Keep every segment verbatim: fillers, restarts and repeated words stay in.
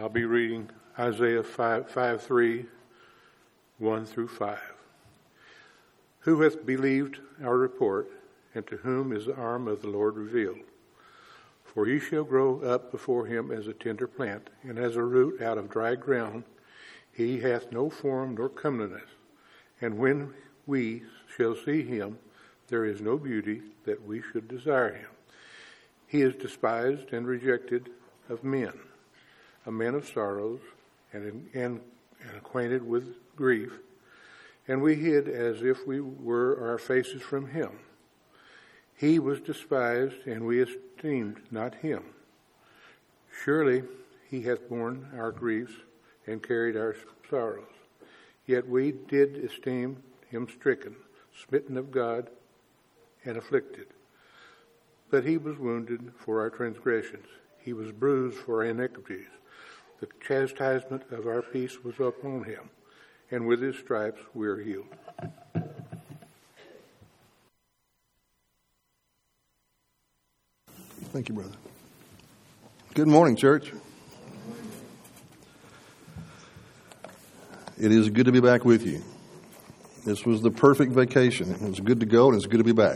I'll be reading Isaiah five, five three, one through five. Who hath believed our report, and to whom is the arm of the Lord revealed? For he shall grow up before him as a tender plant, and as a root out of dry ground. He hath no form nor comeliness. And when we shall see him, there is no beauty that we should desire him. He is despised and rejected of men, a man of sorrows, and, and, and acquainted with grief. And we hid as if we were our faces from him. He was despised, and we esteemed not him. Surely he hath borne our griefs and carried our sorrows. Yet we did esteem him stricken, smitten of God, and afflicted. But he was wounded for our transgressions. He was bruised for our iniquities. The chastisement of our peace was upon him, and with his stripes we are healed. Thank you, brother. Good morning, church. It is good to be back with you. This was the perfect vacation. It was good to go, and it's good to be back.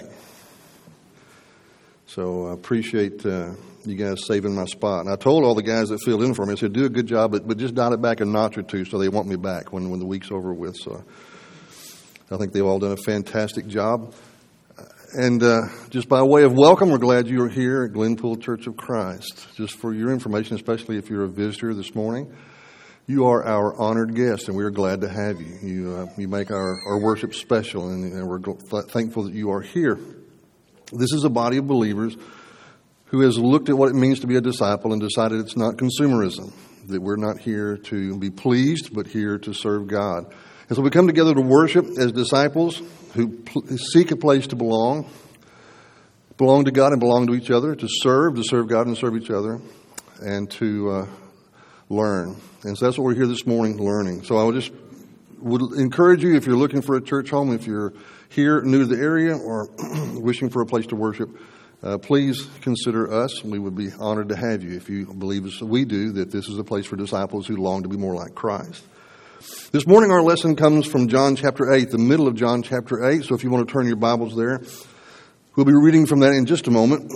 So I appreciate uh, you guys saving my spot. And I told all the guys that filled in for me, I said, do a good job, but, but just dial it back a notch or two so they want me back when, when the week's over with. So I think they've all done a fantastic job. And uh, just by way of welcome, we're glad you're here at Glenpool Church of Christ. Just for your information, especially if you're a visitor this morning, you are our honored guest, and we are glad to have you. You uh, you make our, our worship special, and, and we're gl- thankful that you are here. This is a body of believers who has looked at what it means to be a disciple and decided it's not consumerism, that we're not here to be pleased, but here to serve God. And so we come together to worship as disciples who pl- seek a place to belong, belong to God and belong to each other, to serve, to serve God and serve each other, and to uh, learn. And so that's what we're here this morning, learning. So I would just would encourage you, if you're looking for a church home, if you're here new to the area or wishing for a place to worship, uh, please consider us. We would be honored to have you if you believe as we do that this is a place for disciples who long to be more like Christ. This morning our lesson comes from John chapter eight, the middle of John chapter eight. So if you want to turn your Bibles there, we'll be reading from that in just a moment.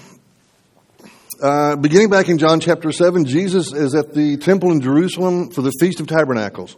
Uh, beginning back in John chapter seven, Jesus is at the temple in Jerusalem for the Feast of Tabernacles.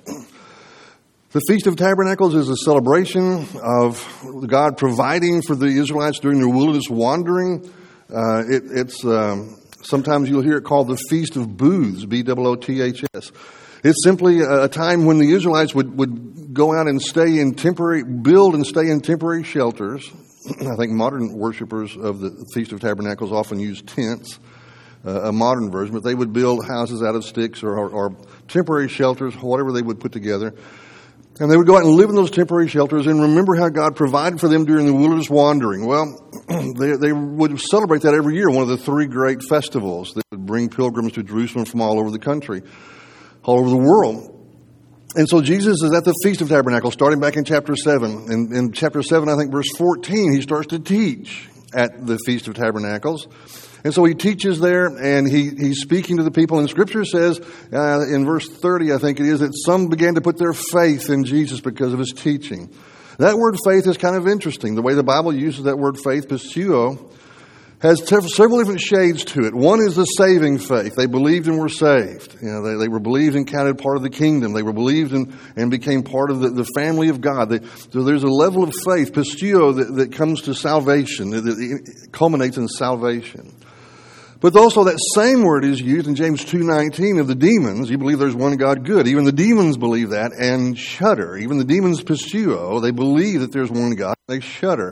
The Feast of Tabernacles is a celebration of God providing for the Israelites during their wilderness wandering. Uh, it, it's um, sometimes you'll hear it called the Feast of Booths, B O O T H S. It's simply a time when the Israelites would, would go out and stay in temporary, build and stay in temporary shelters. I think modern worshipers of the Feast of Tabernacles often use tents, uh, a modern version, but they would build houses out of sticks or, or, or temporary shelters, whatever they would put together. And they would go out and live in those temporary shelters and remember how God provided for them during the wilderness wandering. Well, they, they would celebrate that every year, one of the three great festivals that would bring pilgrims to Jerusalem from all over the country, all over the world. And so Jesus is at the Feast of Tabernacles, starting back in chapter seven. And in chapter seven, I think verse fourteen, he starts to teach at the Feast of Tabernacles. And so he teaches there, and he, he's speaking to the people. And Scripture says, uh, in verse thirty, I think it is, that some began to put their faith in Jesus because of his teaching. That word faith is kind of interesting. The way the Bible uses that word faith, pisteuo, has several different shades to it. One is the saving faith. They believed and were saved. You know, they, they were believed and counted part of the kingdom. They were believed and, and became part of the, the family of God. They, so there's a level of faith, pisteuo, that, that comes to salvation, that, that culminates in salvation. But also that same word is used in James two nineteen of the demons. You believe there's one God good. Even the demons believe that and shudder. Even the demons, pisteuo, they believe that there's one God. They shudder.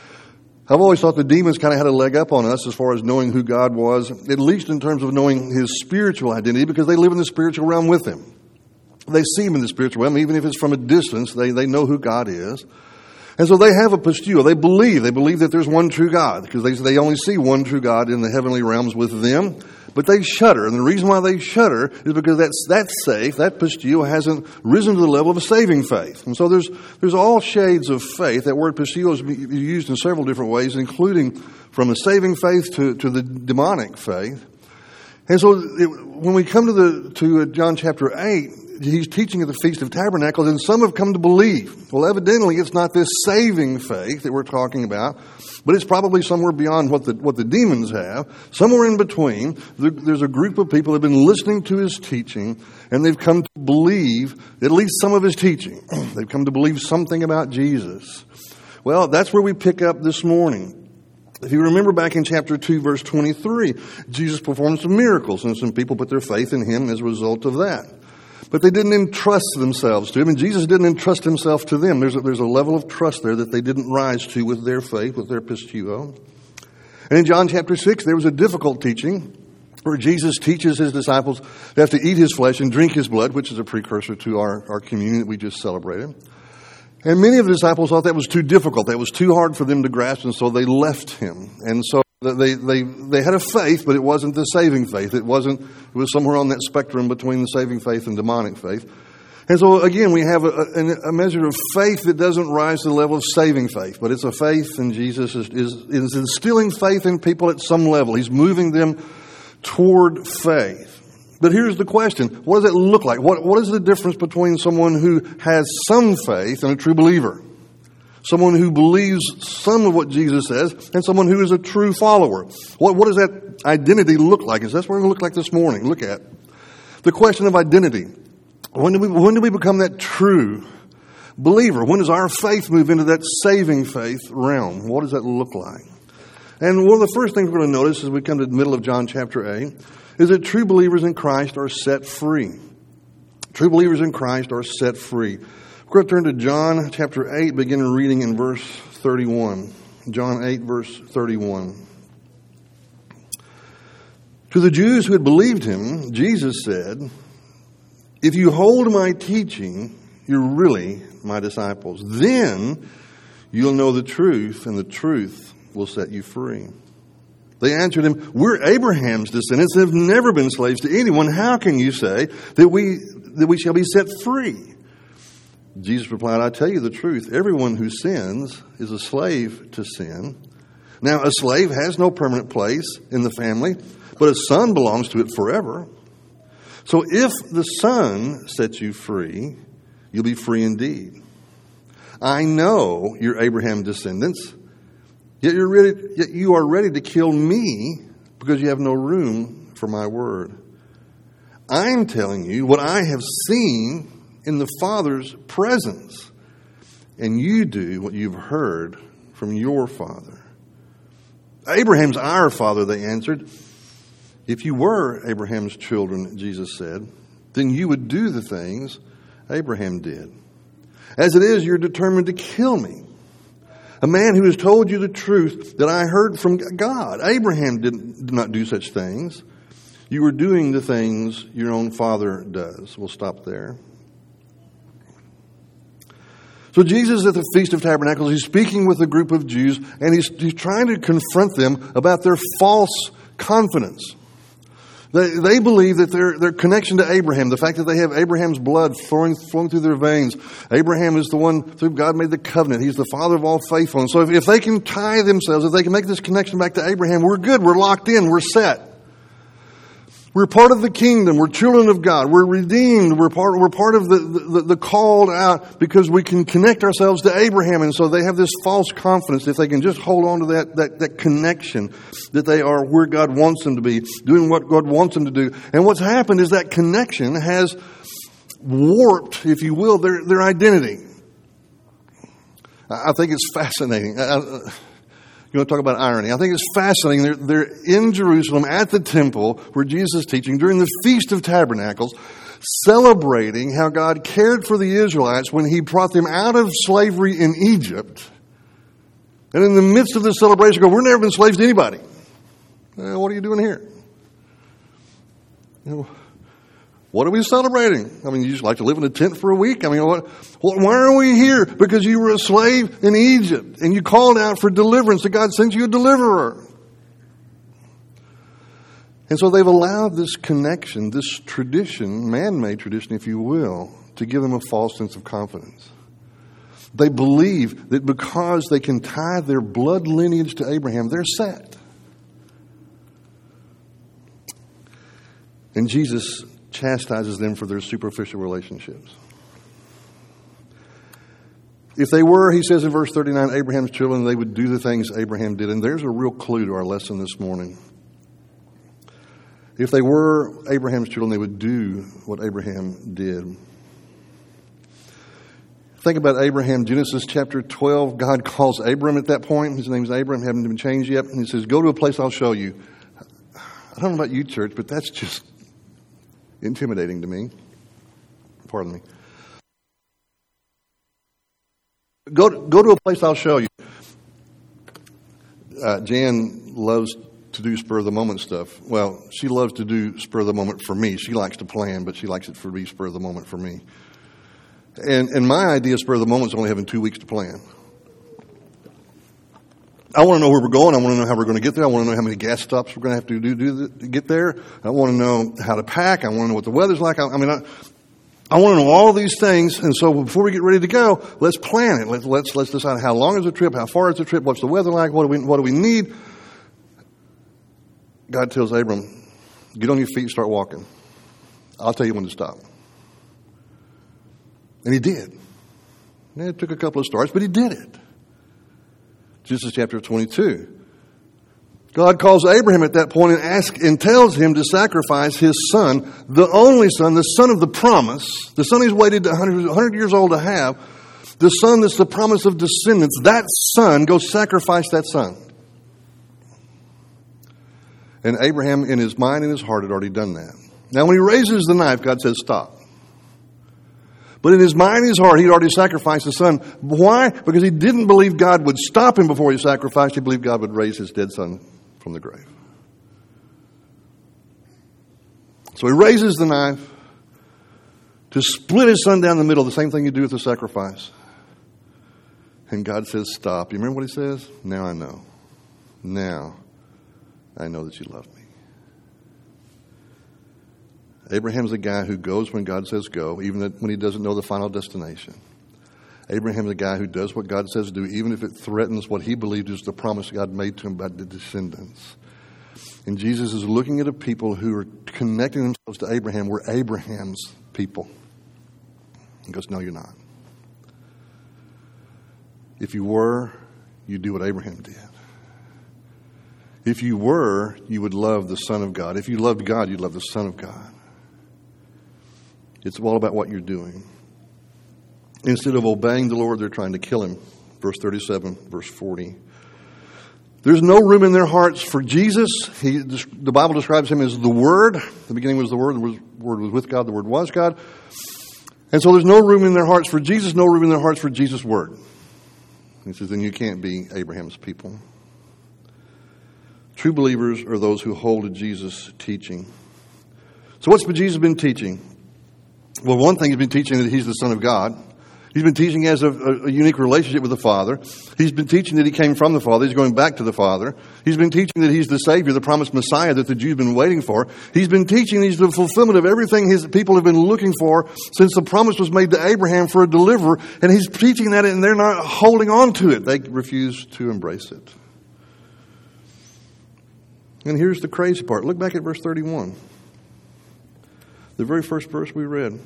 I've always thought the demons kind of had a leg up on us as far as knowing who God was, at least in terms of knowing his spiritual identity, because they live in the spiritual realm with him. They see him in the spiritual realm, even if it's from a distance, they, they know who God is. And so they have a pisteuo. They believe. They believe that there's one true God, because they, they only see one true God in the heavenly realms with them. But they shudder. And the reason why they shudder is because that's, that's safe. That pisteuo hasn't risen to the level of a saving faith. And so there's there's all shades of faith. That word pisteuo is used in several different ways, including from a saving faith to, to the demonic faith. And so it, when we come to the to John chapter eight, he's teaching at the Feast of Tabernacles, and some have come to believe. Well, evidently, it's not this saving faith that we're talking about, but it's probably somewhere beyond what the what the demons have. Somewhere in between, there's a group of people that have been listening to his teaching, and they've come to believe at least some of his teaching. They've come to believe something about Jesus. Well, that's where we pick up this morning. If you remember back in chapter two, verse twenty-three, Jesus performed some miracles, and some people put their faith in him as a result of that. But they didn't entrust themselves to him, and Jesus didn't entrust himself to them. There's a, there's a level of trust there that they didn't rise to with their faith, with their pistuo. And in John chapter six, there was a difficult teaching where Jesus teaches his disciples they have to eat his flesh and drink his blood, which is a precursor to our, our communion that we just celebrated. And many of the disciples thought that was too difficult. That was too hard for them to grasp, and so they left him. And so they they they had a faith, but it wasn't the saving faith. It wasn't. It was somewhere on that spectrum between the saving faith and demonic faith. And so again, we have a, a, a measure of faith that doesn't rise to the level of saving faith, but it's a faith, and Jesus is, is, is instilling faith in people at some level. He's moving them toward faith. But here's the question. What does it look like? What, what is the difference between someone who has some faith and a true believer? Someone who believes some of what Jesus says and someone who is a true follower. What, what does that identity look like? Is that's what we're going to look like this morning. Look at the question of identity. When do we, when do we become that true believer? When does our faith move into that saving faith realm? What does that look like? And one of the first things we're going to notice as we come to the middle of John chapter eight is that true believers in Christ are set free. True believers in Christ are set free. We're going to turn to John chapter eight, beginning reading in verse thirty-one. John eight, verse thirty-one. To the Jews who had believed him, Jesus said, "If you hold my teaching, you're really my disciples. Then you'll know the truth, and the truth will set you free." They answered him, "We're Abraham's descendants and have never been slaves to anyone. How can you say that we that we shall be set free?" Jesus replied, "I tell you the truth. Everyone who sins is a slave to sin. Now, a slave has no permanent place in the family, but a son belongs to it forever. So if the Son sets you free, you'll be free indeed. I know you're Abraham's descendants, yet you're ready, yet you are ready to kill me because you have no room for my word. I'm telling you what I have seen in the Father's presence, and you do what you've heard from your father." "Abraham's our father," they answered. "If you were Abraham's children," Jesus said, "then you would do the things Abraham did. As it is, you're determined to kill me, a man who has told you the truth that I heard from God. Abraham didn't, did not do such things. You are doing the things your own father does." We'll stop there. So Jesus at the Feast of Tabernacles, he's speaking with a group of Jews, and he's, he's trying to confront them about their false confidence. They, they believe that their, their connection to Abraham, the fact that they have Abraham's blood flowing, flowing through their veins, Abraham is the one through God made the covenant. He's the father of all faithful. And so if, if they can tie themselves, if they can make this connection back to Abraham, we're good. We're locked in. We're set. We're part of the kingdom. We're children of God. We're redeemed. We're part, we're part of the, the, the called out because we can connect ourselves to Abraham. And so they have this false confidence. If they can just hold on to that, that, that connection, that they are where God wants them to be, doing what God wants them to do. And what's happened is that connection has warped, if you will, their, their identity. I think it's fascinating. I, You want to talk about irony? I think it's fascinating. They're, they're in Jerusalem at the temple where Jesus is teaching during the Feast of Tabernacles, celebrating how God cared for the Israelites when he brought them out of slavery in Egypt. And in the midst of this celebration, go, "We've never been slaves to anybody." Well, what are you doing here? You know, what are we celebrating? I mean, you just like to live in a tent for a week? I mean, what, why are we here? Because you were a slave in Egypt and you called out for deliverance, so God sent you a deliverer. And so they've allowed this connection, this tradition, man-made tradition, if you will, to give them a false sense of confidence. They believe that because they can tie their blood lineage to Abraham, they're set. And Jesus chastises them for their superficial relationships. If they were, he says in verse thirty-nine, Abraham's children, they would do the things Abraham did. And there's a real clue to our lesson this morning. If they were Abraham's children, they would do what Abraham did. Think about Abraham, Genesis chapter twelve. God calls Abram at that point. His name's Abram, haven't been changed yet. And he says, go to a place I'll show you. I don't know about you, church, but that's just intimidating to me. Pardon me. Go to, go to a place I'll show you. Uh, Jan loves to do spur of the moment stuff. Well, she loves to do spur of the moment for me. She likes to plan, but she likes it for me spur of the moment for me. And and my idea of spur of the moment is only having two weeks to plan. I want to know where we're going. I want to know how we're going to get there. I want to know how many gas stops we're going to have to do, do to get there. I want to know how to pack. I want to know what the weather's like. I, I mean, I, I want to know all these things. And so before we get ready to go, let's plan it. Let's let's let's decide how long is the trip, how far is the trip, what's the weather like, what do we what do we need. God tells Abram, get on your feet and start walking. I'll tell you when to stop. And he did. And it took a couple of starts, but he did it. Genesis chapter twenty-two. God calls Abraham at that point and asks and tells him to sacrifice his son, the only son, the son of the promise, the son he's waited one hundred years old to have, the son that's the promise of descendants. That son, go sacrifice that son. And Abraham, in his mind and his heart, had already done that. Now, when he raises the knife, God says, stop. But in his mind and his heart, he'd already sacrificed his son. Why? Because he didn't believe God would stop him before he sacrificed. He believed God would raise his dead son from the grave. So he raises the knife to split his son down the middle, the same thing you do with the sacrifice. And God says, stop. You remember what he says? Now I know. Now I know that you love me. Abraham's a guy who goes when God says go, even when he doesn't know the final destination. Abraham's a guy who does what God says do, even if it threatens what he believed is the promise God made to him about the descendants. And Jesus is looking at a people who are connecting themselves to Abraham. We're Abraham's people. He goes, no, you're not. If you were, you'd do what Abraham did. If you were, you would love the Son of God. If you loved God, you'd love the Son of God. It's all about what you're doing. Instead of obeying the Lord, they're trying to kill him. Verse thirty-seven, verse forty. There's no room in their hearts for Jesus. He, the Bible describes him as the Word. The beginning was the Word. The Word was with God. The Word was God. And so there's no room in their hearts for Jesus, no room in their hearts for Jesus' Word. He says, then you can't be Abraham's people. True believers are those who hold to Jesus' teaching. So what's Jesus been teaching? Well, one thing he's been teaching that he's the Son of God. He's been teaching he has a, a, a unique relationship with the Father. He's been teaching that he came from the Father. He's going back to the Father. He's been teaching that he's the Savior, the promised Messiah that the Jews have been waiting for. He's been teaching he's the fulfillment of everything his people have been looking for since the promise was made to Abraham for a deliverer. And he's teaching that and they're not holding on to it. They refuse to embrace it. And here's the crazy part. Look back at verse thirty-one. The very first verse we read.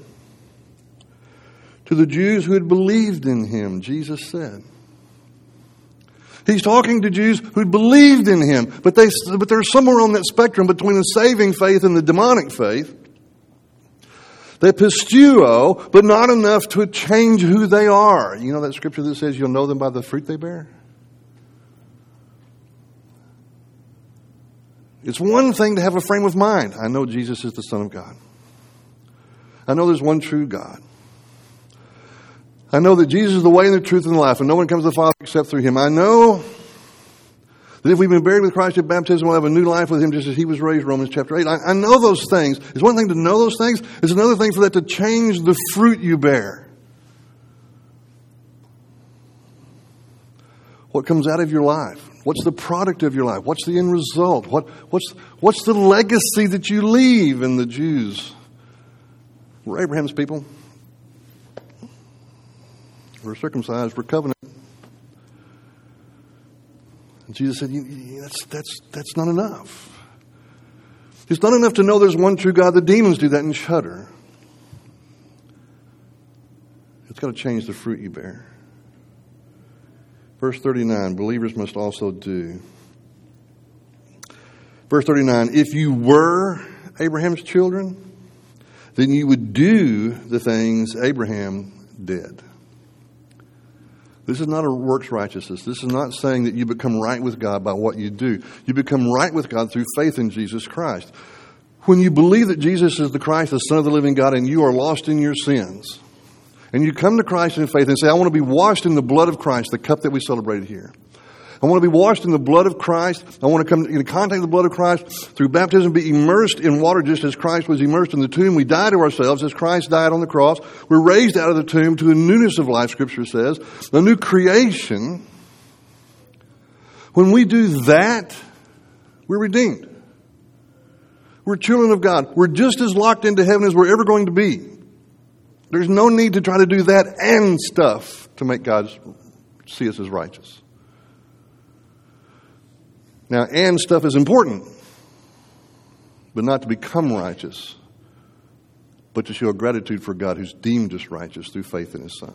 To the Jews who had believed in him, Jesus said. He's talking to Jews who had believed in him, but they but they're somewhere on that spectrum between the saving faith and the demonic faith. They pisteuo, but not enough to change who they are. You know that scripture that says you'll know them by the fruit they bear? It's one thing to have a frame of mind. I know Jesus is the Son of God. I know there's one true God. I know that Jesus is the way and the truth and the life, and no one comes to the Father except through him. I know that if we've been buried with Christ at baptism, we'll have a new life with him just as he was raised, Romans chapter eight. I, I know those things. It's one thing to know those things. It's another thing for that to change the fruit you bear. What comes out of your life? What's the product of your life? What's the end result? What, what's, what's the legacy that you leave? And the Jews were Abraham's people. We're circumcised. We're covenant. And Jesus said, that's, that's, that's not enough. It's not enough to know there's one true God. The demons do that and shudder. It's got to change the fruit you bear. Verse thirty-nine, believers must also do. Verse thirty-nine, if you were Abraham's children, then you would do the things Abraham did. This is not a works righteousness. This is not saying that you become right with God by what you do. You become right with God through faith in Jesus Christ. When you believe that Jesus is the Christ, the Son of the living God, and you are lost in your sins, and you come to Christ in faith and say, I want to be washed in the blood of Christ, the cup that we celebrated here. I want to be washed in the blood of Christ. I want to come into contact with the blood of Christ through baptism, be immersed in water just as Christ was immersed in the tomb. We die to ourselves as Christ died on the cross. We're raised out of the tomb to a newness of life, Scripture says. A new creation. When we do that, we're redeemed. We're children of God. We're just as locked into heaven as we're ever going to be. There's no need to try to do that and stuff to make God see us as righteous. Now, and stuff is important, but not to become righteous, but to show gratitude for God who's deemed us righteous through faith in His Son.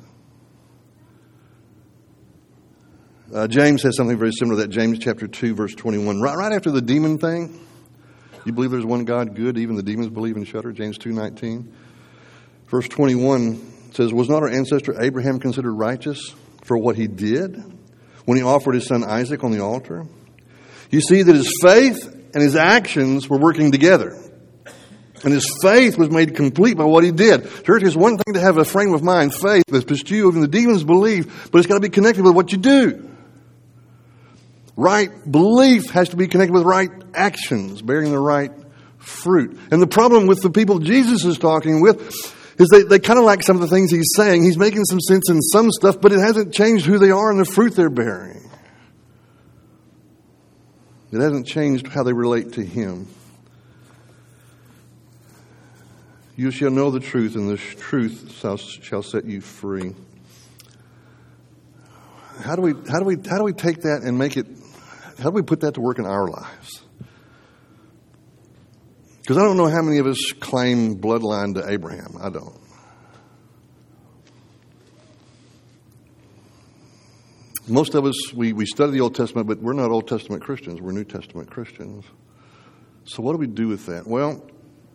Uh, James has something very similar to that. James chapter two, verse twenty-one. Right, right after the demon thing, you believe there's one God, good, even the demons believe and shudder. James two nineteen. Verse twenty-one says, was not our ancestor Abraham considered righteous for what he did when he offered his son Isaac on the altar? You see that his faith and his actions were working together. And his faith was made complete by what he did. Church, it's one thing to have a frame of mind, faith, that's pisteuo, and the demons believe, but it's got to be connected with what you do. Right belief has to be connected with right actions, bearing the right fruit. And the problem with the people Jesus is talking with is they, they kind of like some of the things he's saying. He's making some sense in some stuff, but it hasn't changed who they are and the fruit they're bearing. It hasn't changed how they relate to Him. You shall know the truth, and the truth shall, shall set you free. How do we how do we how do we take that and make it? How do we put that to work in our lives? Because I don't know how many of us claim bloodline to Abraham. I don't. Most of us, we, we study the Old Testament, but we're not Old Testament Christians. We're New Testament Christians. So what do we do with that? Well,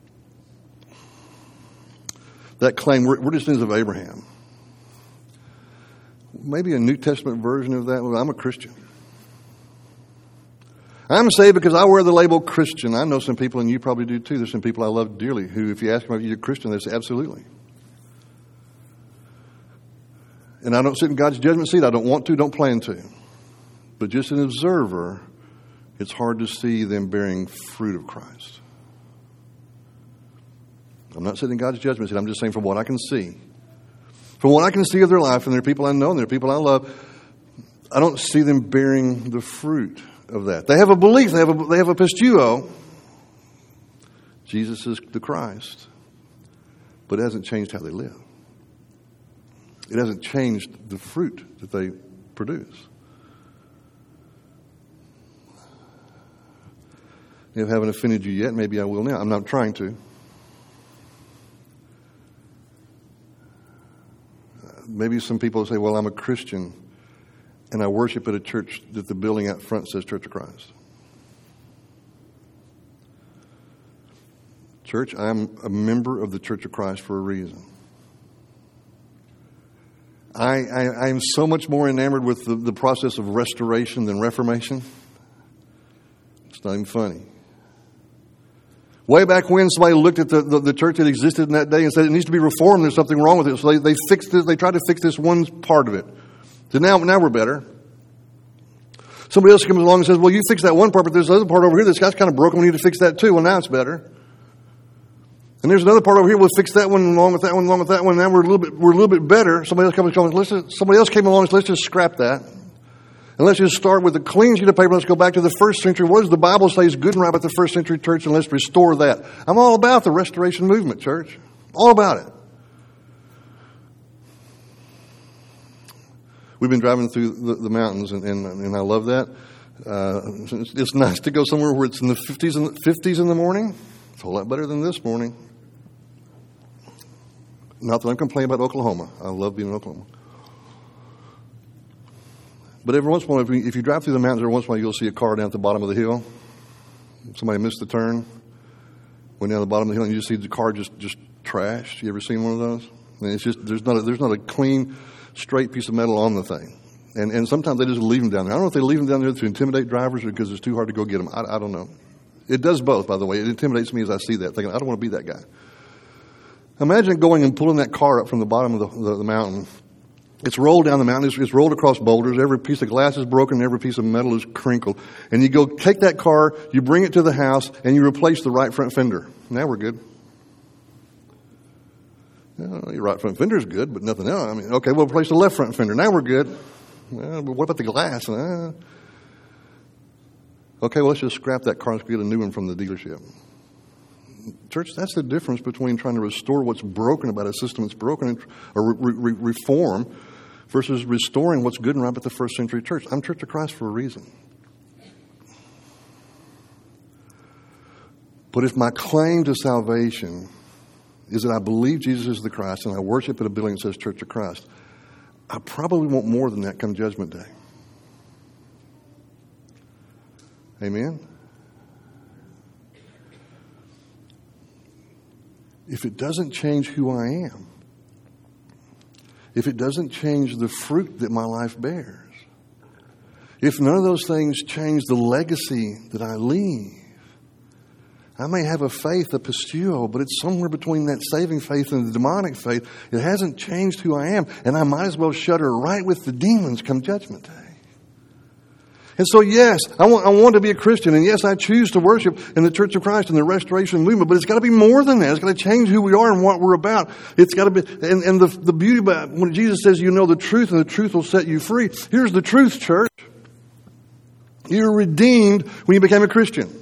that claim, we're, we're descendants of Abraham. Maybe a New Testament version of that. Well, I'm a Christian. I'm saved because I wear the label Christian. I know some people, and you probably do too. There's some people I love dearly who, if you ask them if you're a Christian, they say absolutely. And I don't sit in God's judgment seat. I don't want to, don't plan to. But just an observer, it's hard to see them bearing fruit of Christ. I'm not sitting in God's judgment seat. I'm just saying from what I can see. From what I can see of their life, and there are people I know and there are people I love, I don't see them bearing the fruit of that. They have a belief. They have a, they have a pisteuo. Jesus is the Christ. But it hasn't changed how they live. It hasn't changed the fruit that they produce. If I haven't offended you yet, maybe I will now. I'm not trying to. Maybe some people say, well, I'm a Christian and I worship at a church that the building out front says Church of Christ. Church, I'm a member of the Church of Christ for a reason. I, I, I am so much more enamored with the, the process of restoration than reformation. It's not even funny. Way back when, somebody looked at the, the, the church that existed in that day and said it needs to be reformed. There's something wrong with it. So they, they fixed it. They tried to fix this one part of it. So now, now we're better. Somebody else comes along and says, well, you fix that one part, but there's another part over here that's kind of broken. We need to fix that too. Well, now it's better. And there's another part over here. We'll fix that one along with that one, along with that one. Now we're a little bit, we're a little bit better. Somebody else comes along. Let's, somebody else came along and said, let's just scrap that. And let's just start with a clean sheet of paper. Let's go back to the first century. What does the Bible say is good and right about the first century church? And let's restore that. I'm all about the restoration movement, church. All about it. We've been driving through the, the mountains, and, and, and I love that. Uh, it's, it's nice to go somewhere where it's in the fifties in the, fifties in the morning. It's a whole lot better than this morning. Not that I'm complaining about Oklahoma. I love being in Oklahoma. But every once in a while, if you, if you drive through the mountains, every once in a while you'll see a car down at the bottom of the hill. Somebody missed the turn. Went down the bottom of the hill and you just see the car just, just trashed. You ever seen one of those? And it's just, there's not a, there's not a clean, straight piece of metal on the thing. And and sometimes they just leave them down there. I don't know if they leave them down there to intimidate drivers or because it's too hard to go get them. I, I don't know. It does both, by the way. It intimidates me as I see that, thinking, I don't want to be that guy. Imagine going and pulling that car up from the bottom of the, the, the mountain. It's rolled down the mountain. It's, it's rolled across boulders. Every piece of glass is broken. Every piece of metal is crinkled. And you go take that car, you bring it to the house, and you replace the right front fender. Now we're good. Well, your right front fender is good, but nothing else. I mean, okay, we'll replace the left front fender. Now we're good. Well, but what about the glass? Uh, okay, well, let's just scrap that car and get a new one from the dealership. Church, that's the difference between trying to restore what's broken about a system that's broken or re- re- reform versus restoring what's good and right about the first century church. I'm Church of Christ for a reason. But if my claim to salvation is that I believe Jesus is the Christ and I worship at a building that says Church of Christ, I probably want more than that come Judgment Day. Amen? If it doesn't change who I am, if it doesn't change the fruit that my life bears, if none of those things change the legacy that I leave, I may have a faith, a pisteuo, but it's somewhere between that saving faith and the demonic faith. It hasn't changed who I am, and I might as well shudder right with the demons come Judgment Day. And so, yes, I want, I want to be a Christian, and yes, I choose to worship in the Church of Christ and the Restoration Movement, but it's got to be more than that. It's got to change who we are and what we're about. It's got to be, and, and the, the beauty about when Jesus says you know the truth and the truth will set you free. Here's the truth, church. You're redeemed when you became a Christian.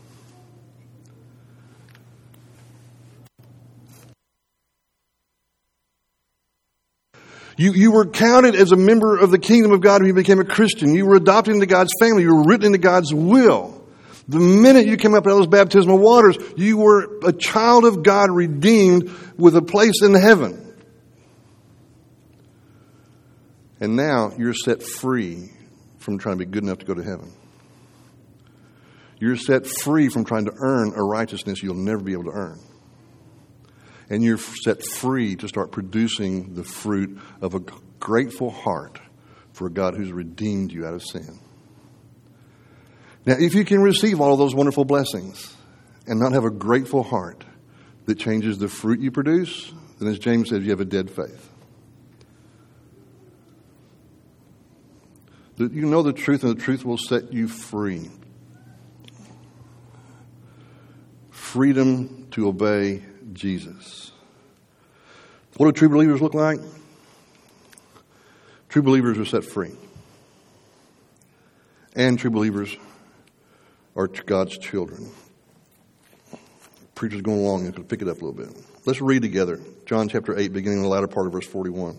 You, you were counted as a member of the kingdom of God when you became a Christian. You were adopted into God's family. You were written into God's will. The minute you came up out of those baptismal waters, you were a child of God redeemed with a place in heaven. And now you're set free from trying to be good enough to go to heaven. You're set free from trying to earn a righteousness you'll never be able to earn. And you're set free to start producing the fruit of a grateful heart for a God who's redeemed you out of sin. Now, if you can receive all of those wonderful blessings and not have a grateful heart that changes the fruit you produce, then as James says, you have a dead faith. You know the truth, and the truth will set you free. Freedom to obey Jesus. What do true believers look like? True believers are set free. And true believers are God's children. Preacher's going along, you can pick it up a little bit. Let's read together. John chapter eight, beginning in the latter part of verse forty-one.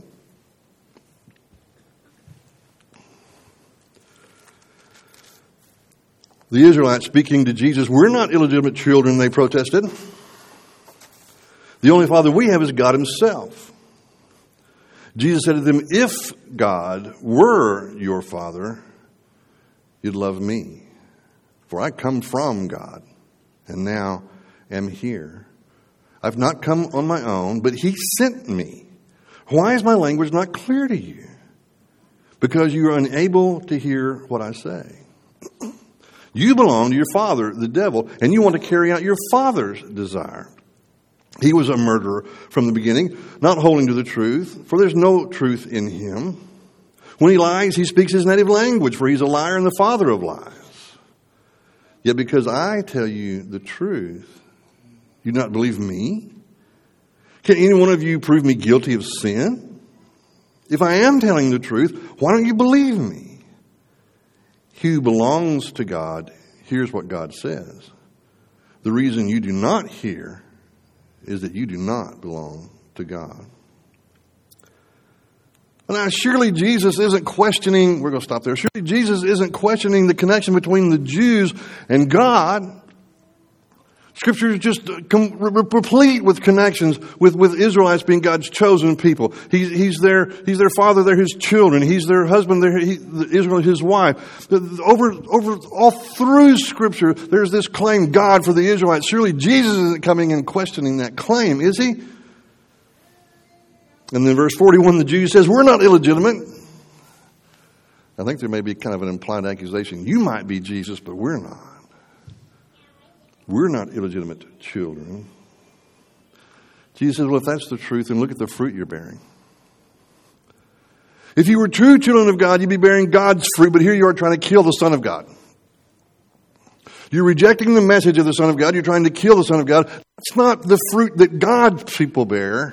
The Israelites speaking to Jesus, we're not illegitimate children, they protested. The only Father we have is God Himself. Jesus said to them, if God were your Father, you'd love me. For I come from God, and now am here. I've not come on my own, but He sent me. Why is my language not clear to you? Because you are unable to hear what I say. You belong to your father, the devil, and you want to carry out your father's desire. He was a murderer from the beginning, not holding to the truth, for there's no truth in him. When he lies, he speaks his native language, for he's a liar and the father of lies. Yet because I tell you the truth, you do not believe me? Can any one of you prove me guilty of sin? If I am telling the truth, why don't you believe me? He who belongs to God hears what God says. The reason you do not hear is that you do not belong to God. Now, surely Jesus isn't questioning, we're going to stop there. Surely Jesus isn't questioning the connection between the Jews and God. Scripture is just com- replete with connections with, with Israelites being God's chosen people. He's, he's their, he's their father, they're his children. He's their husband, they're he, Israel, his wife. Over, over, all through Scripture, there's this claim, God for the Israelites. Surely Jesus isn't coming and questioning that claim, is he? And then verse forty-one, the Jew says, we're not illegitimate. I think there may be kind of an implied accusation. You might be Jesus, but we're not. We're not illegitimate children. Jesus says, well, if that's the truth, then look at the fruit you're bearing. If you were true children of God, you'd be bearing God's fruit, but here you are trying to kill the Son of God. You're rejecting the message of the Son of God. You're trying to kill the Son of God. That's not the fruit that God's people bear.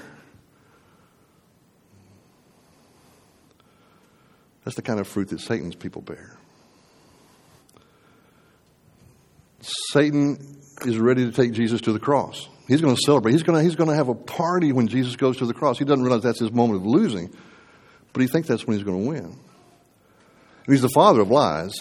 That's the kind of fruit that Satan's people bear. Satan is ready to take Jesus to the cross. He's going to celebrate. He's going to, he's going to have a party when Jesus goes to the cross. He doesn't realize that's his moment of losing, but he thinks that's when he's going to win. And he's the father of lies.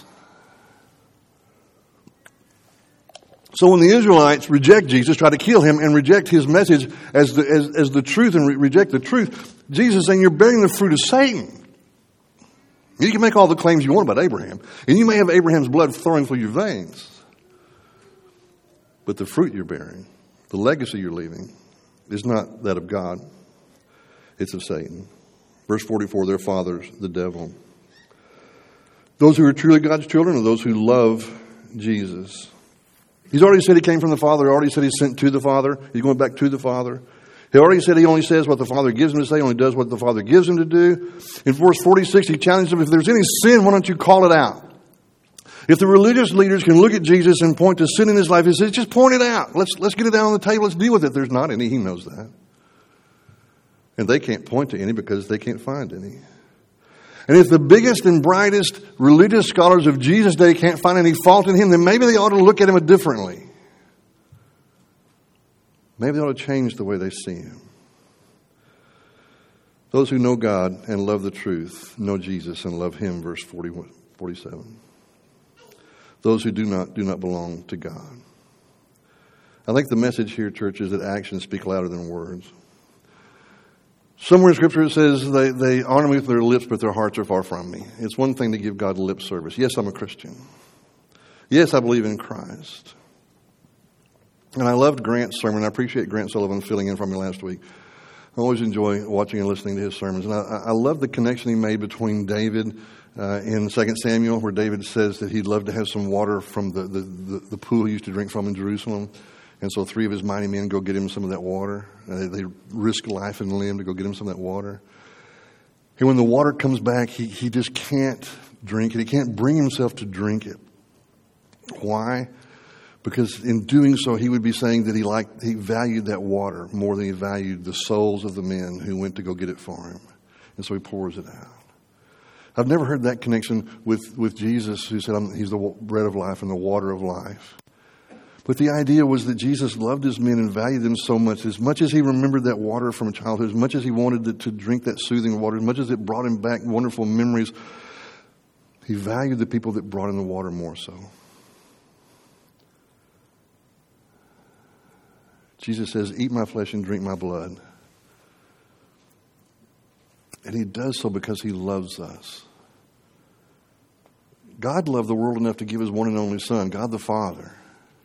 So when the Israelites reject Jesus, try to kill him, and reject his message as the, as, as the truth and re- reject the truth, Jesus is saying, you're bearing the fruit of Satan. You can make all the claims you want about Abraham, and you may have Abraham's blood flowing through your veins. But the fruit you're bearing, the legacy you're leaving, is not that of God. It's of Satan. Verse forty-four, their father's the devil. Those who are truly God's children are those who love Jesus. He's already said he came from the Father. He already said he's sent to the Father. He's going back to the Father. He already said he only says what the Father gives him to say, only does what the Father gives him to do. In verse forty-six, he challenged them, if there's any sin, why don't you call it out? If the religious leaders can look at Jesus and point to sin in his life, he says, just point it out. Let's, let's get it down on the table. Let's deal with it. There's not any. He knows that. And they can't point to any because they can't find any. And if the biggest and brightest religious scholars of Jesus' day can't find any fault in him, then maybe they ought to look at him differently. Maybe they ought to change the way they see him. Those who know God and love the truth know Jesus and love him, verse forty-one, forty-seven. Those who do not, do not belong to God. I think the message here, church, is that actions speak louder than words. Somewhere in Scripture it says they, they honor me with their lips, but their hearts are far from me. It's one thing to give God lip service. Yes, I'm a Christian. Yes, I believe in Christ. And I loved Grant's sermon. I appreciate Grant Sullivan filling in for me last week. I always enjoy watching and listening to his sermons. And I, I love the connection he made between David uh, in Second Samuel, where David says that he'd love to have some water from the, the, the, the pool he used to drink from in Jerusalem. And so three of his mighty men go get him some of that water. Uh, they risk life and limb to go get him some of that water. And when the water comes back, he, he just can't drink it. He can't bring himself to drink it. Why? Because in doing so, he would be saying that he liked, he valued that water more than he valued the souls of the men who went to go get it for him. And so he pours it out. I've never heard that connection with, with Jesus, who said, I'm, he's the bread of life and the water of life. But the idea was that Jesus loved his men and valued them so much. As much as he remembered that water from childhood, as much as he wanted to, to drink that soothing water, as much as it brought him back wonderful memories, he valued the people that brought him the water more so. Jesus says, eat my flesh and drink my blood. And he does so because he loves us. God loved the world enough to give his one and only Son, God the Father.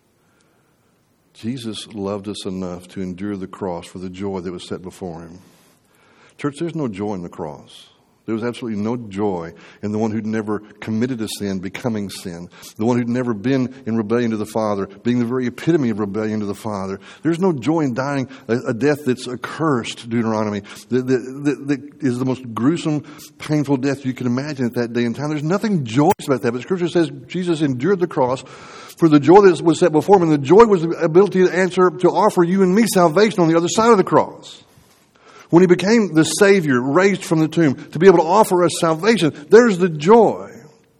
Jesus loved us enough to endure the cross for the joy that was set before him. Church, there's no joy in the cross. There was absolutely no joy in the one who'd never committed a sin becoming sin. The one who'd never been in rebellion to the Father, being the very epitome of rebellion to the Father. There's no joy in dying a, a death that's accursed, Deuteronomy, that, that, that is the most gruesome, painful death you can imagine at that day and time. There's nothing joyous about that. But Scripture says Jesus endured the cross for the joy that was set before him. And the joy was the ability to answer, to offer you and me salvation on the other side of the cross. When he became the Savior, raised from the tomb, to be able to offer us salvation, there's the joy.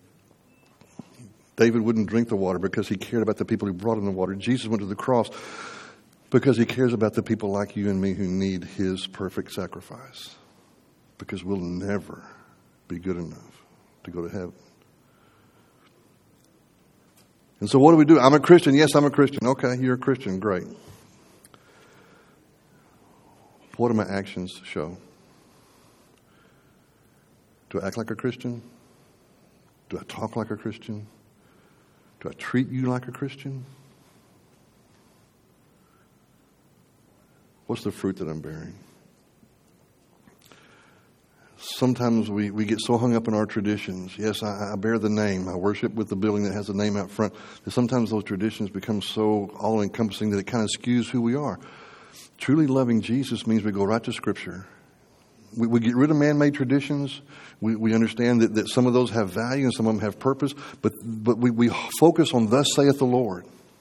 David wouldn't drink the water because he cared about the people who brought him the water. Jesus went to the cross because he cares about the people like you and me who need his perfect sacrifice. Because we'll never be good enough to go to heaven. And so what do we do? I'm a Christian. Yes, I'm a Christian. Okay, you're a Christian. Great. What do my actions show? Do I act like a Christian? Do I talk like a Christian? Do I treat you like a Christian? What's the fruit that I'm bearing? Sometimes we, we get so hung up in our traditions. Yes, I, I bear the name. I worship with the building that has the name out front. That sometimes those traditions become so all-encompassing that it kind of skews who we are. Truly loving Jesus means we go right to Scripture. We, we get rid of man-made traditions. We, we understand that, that some of those have value and some of them have purpose. But, but we, we focus on thus saith the Lord.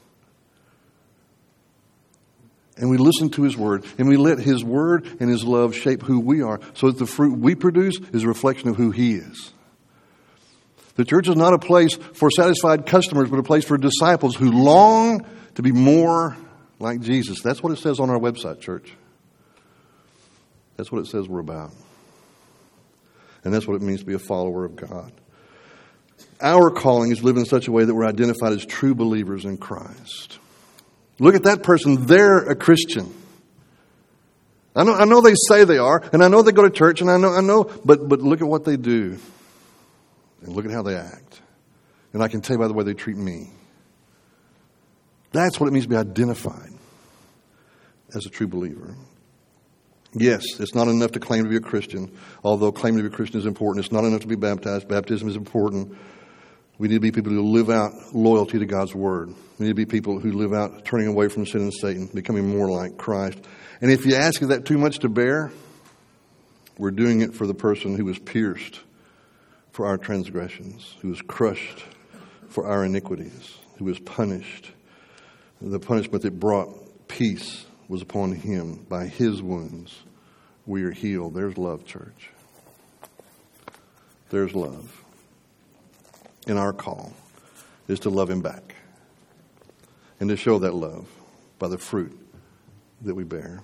And we listen to His Word. And we let His Word and His love shape who we are. So that the fruit we produce is a reflection of who He is. The church is not a place for satisfied customers, but a place for disciples who long to be more like Jesus. That's what it says on our website, church. That's what it says we're about. And that's what it means to be a follower of God. Our calling is to live in such a way that we're identified as true believers in Christ. Look at that person. They're a Christian. I know, I know they say they are, and I know they go to church, and I know, I know, but, but look at what they do. And look at how they act. And I can tell you by the way they treat me. That's what it means to be identified as a true believer. Yes, it's not enough to claim to be a Christian, although claiming to be a Christian is important. It's not enough to be baptized. Baptism is important. We need to be people who live out loyalty to God's Word. We need to be people who live out turning away from sin and Satan, becoming more like Christ. And if you ask that too much to bear, we're doing it for the person who was pierced for our transgressions, who was crushed for our iniquities, who was punished. The punishment that brought peace was upon Him. By His wounds we are healed. There's love, church. There's love. And our call is to love Him back and to show that love by the fruit that we bear.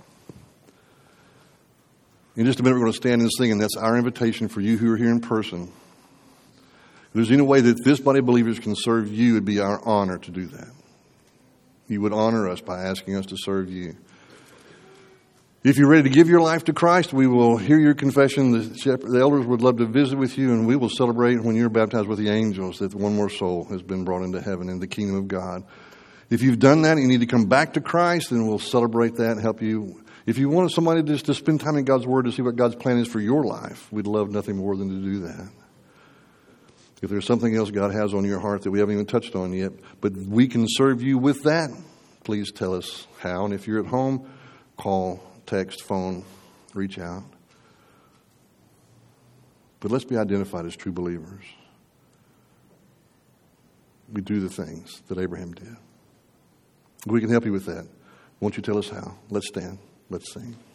In just a minute, we're going to stand and sing, and that's our invitation for you who are here in person. If there's any way that this body of believers can serve you, it would be our honor to do that. You would honor us by asking us to serve you. If you're ready to give your life to Christ, we will hear your confession. The, shepherd, the elders would love to visit with you, and we will celebrate when you're baptized with the angels that one more soul has been brought into heaven in the kingdom of God. If you've done that and you need to come back to Christ, then we'll celebrate that and help you. If you want somebody just to spend time in God's Word to see what God's plan is for your life, we'd love nothing more than to do that. If there's something else God has on your heart that we haven't even touched on yet, but we can serve you with that, please tell us how. And if you're at home, call, text, phone, reach out. But let's be identified as true believers. We do the things that Abraham did. We can help you with that. Won't you tell us how? Let's stand. Let's sing.